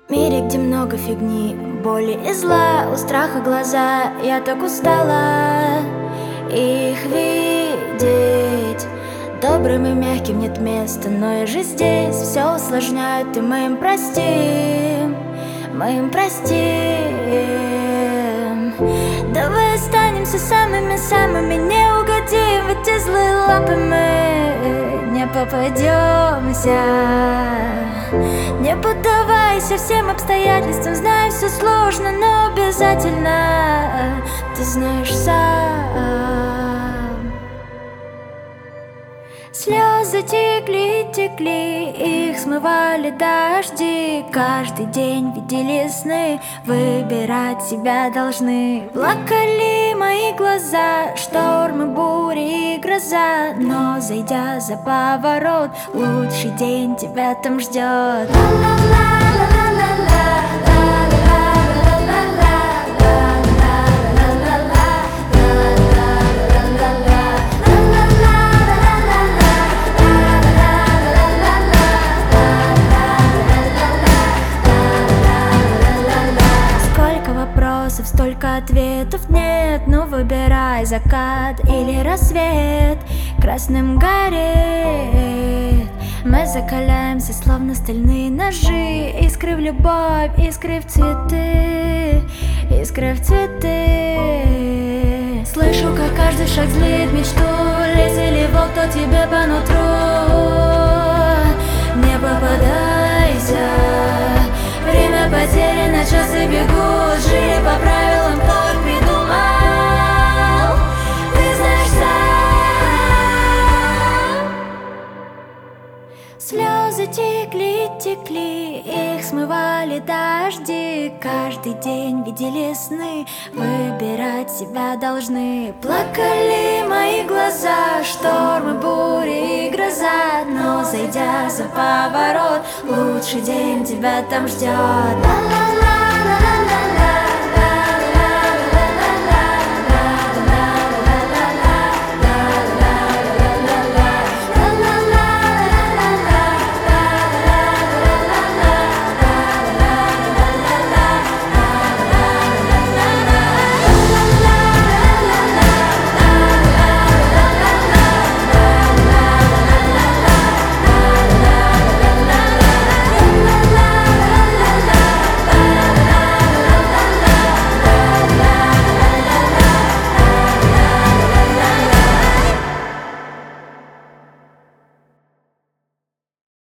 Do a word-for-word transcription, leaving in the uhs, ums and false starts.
В мире, где много фигни, боли и зла, у страха глаза, я так устала их видеть. Добрым и мягким нет места, но и же здесь все усложняют, и мы им простим, мы им простим. Давай останемся самыми-самыми, не угодим в эти злые лапы, мы не попадемся. Не поддавайся всем обстоятельствам, знаю, все сложно, но обязательно ты знаешь сам. Слезы текли, текли, их смывали дожди. Каждый день видели сны, выбирать себя должны. Плакали мои глаза, штормы, бури и гроза. Но зайдя за поворот, лучший день тебя там ждет. Столько ответов нет, ну выбирай закат или рассвет. Красным горит, мы закаляемся, словно стальные ножи. Искры в любовь, искры в цветы, искры в цветы. Слышу, как каждый шаг злит мечту. Лес или волк, кто тебе по нутру. Не попадайся, время потеряно, часы бегут. Жили по правилам, кто их придумал, ты знаешь сам. Слезы текли, текли, их смывали дожди. Каждый день видели сны, выбирать себя должны. Плакали мои глаза, штормы, бури и гроза. Но зайдя за поворот, лучший день тебя там ждет.